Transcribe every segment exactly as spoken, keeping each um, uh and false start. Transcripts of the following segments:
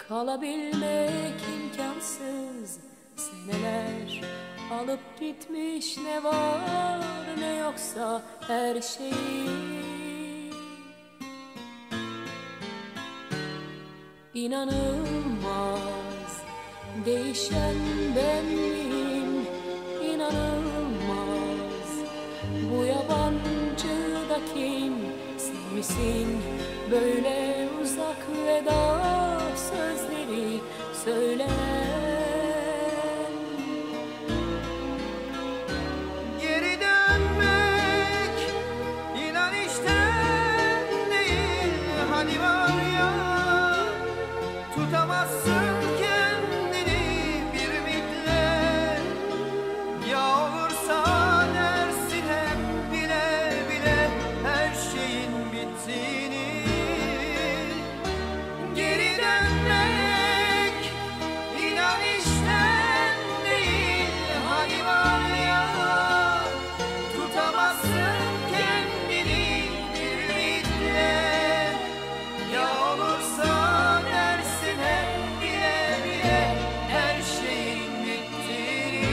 Kalabilmek imkansız, seneler alıp gitmiş ne var ne yoksa her şeyi. İnanılmaz, değişen ben miyim? İnanılmaz, bu yabancı da kim? Sen misin böyle uzak veda sözleri söyleyen? Geri dönmek inan işten değil, hani var ya, tutamazsın kendini bir ümitle. Ya olursa dersin hep bile bile her şeyin bittiğini. Geri dönmek inan işten değil, hani var ya, tutamazsın kendini bir ümitle. Ya olursa dersin hep bile bile her şeyin bittiğini.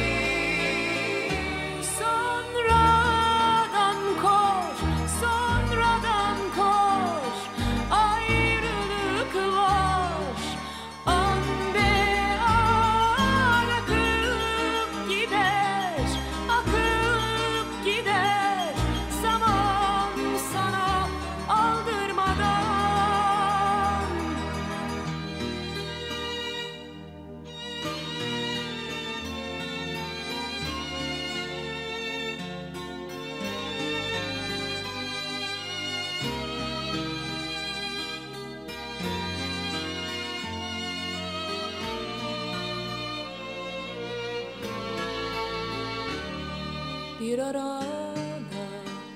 Sonradan koş, sonradan koş, ayrılık var. An be an akıp gider, akıp gider. Zaman sana aldırmadan. Bir arada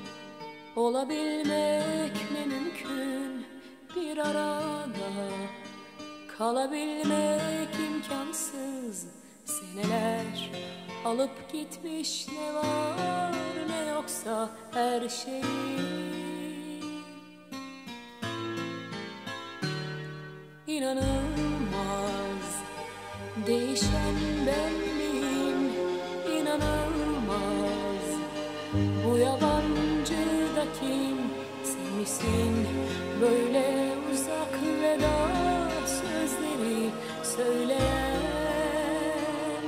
olabilmek ne mümkün, bir arada kalabilmek imkansız. Seneler alıp gitmiş ne var ne yoksa her şeyi. İnanılmaz, değişen ben miyim? İnanılmaz, bu yabancı da kim? Sen misin böyle uzak veda sözleri söyleyen?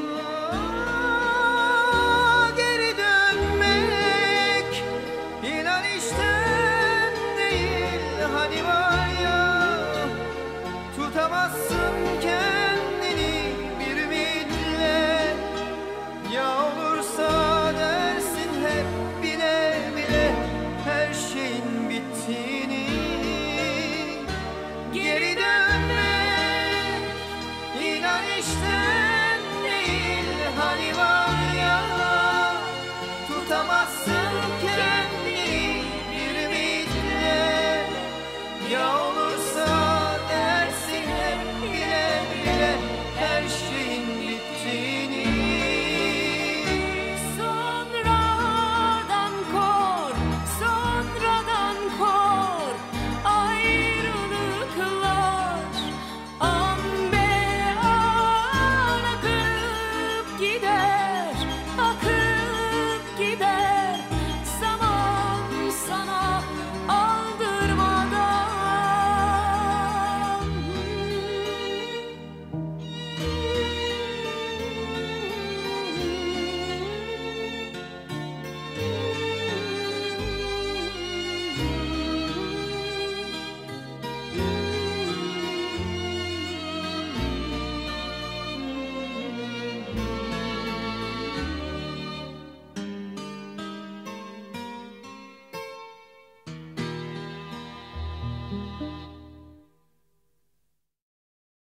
Geri dönmek inan işten değil, hani var ya, tutamazsın kendini bir ümitle. Ya olursa dersin hep bile bile her şeyin bittiğini. Geri dönmek inan işten